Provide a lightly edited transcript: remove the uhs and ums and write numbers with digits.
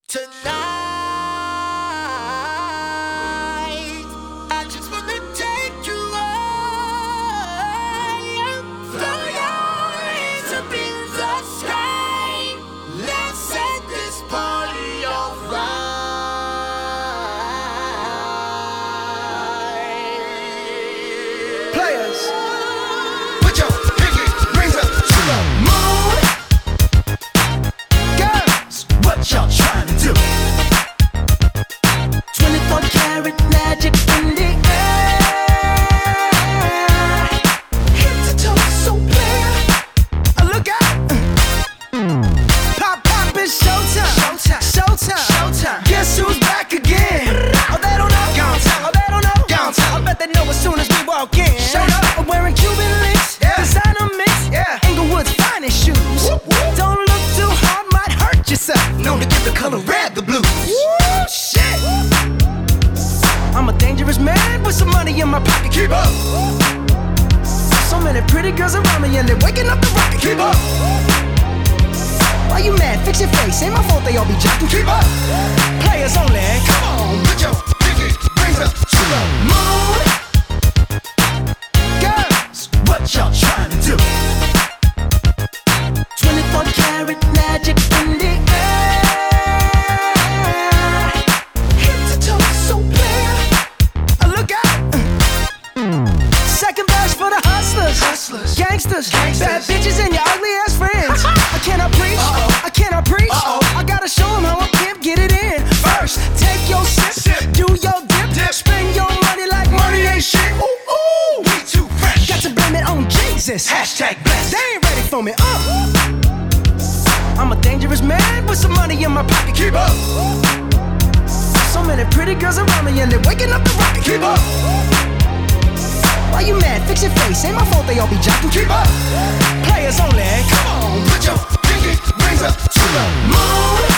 Tonight, I just wanna take you high. Throw your hands up in the sky. Let's set this party on fire. Players, put your pinky rings up to the moon. Girls, what y'all trying to do? 24 karat magic in the air. Head to toe, so clear. Look out! Pop, pop, it's showtime. Showtime, showtime, showtime. Guess who's back again? Oh, they don't know. Gone time. Oh, they don't know. Gone time. I bet they know as soon as we walk in. Showed up, I'm wearing Cuban links. Yeah. Designer mix. Yeah. Inglewood's finest shoes. Whoop, whoop. Don't look too hard, might hurt yourself. Known to give the color red the blues. Woo, shit. I'm a dangerous man with some money in my pocket. Keep up. So many pretty girls around me and they're waking up the rocket. Keep up. Why you mad? Fix your face. Ain't my fault they all be jocking. Keep up. Players only. Come on, put your pinky rings up to the moon. Girls, what y'all trying to do? 24 karat magic in the air. Head to toe, so clear. Look out. Second verse for the hustlers. Hustlers. Gangsters. Bad bitches and your ugly ass friends. I cannot preach. I cannot preach. I gotta show them how I can't get it in. First, take your sip. Do your dip. Spend your money like money ain't shit. Ooh, ooh. We too fresh. Got to blame it on Jesus. Hashtag blessed. They ain't ready for me. I'm a dangerous man with some money in my pocket. Keep up. So many pretty girls around me and they're waking up the rocket. Keep up. Why you mad? Fix your face. Ain't my fault they all be jocking. Keep up. Players only. Come on, put your pinky rings up to the moon.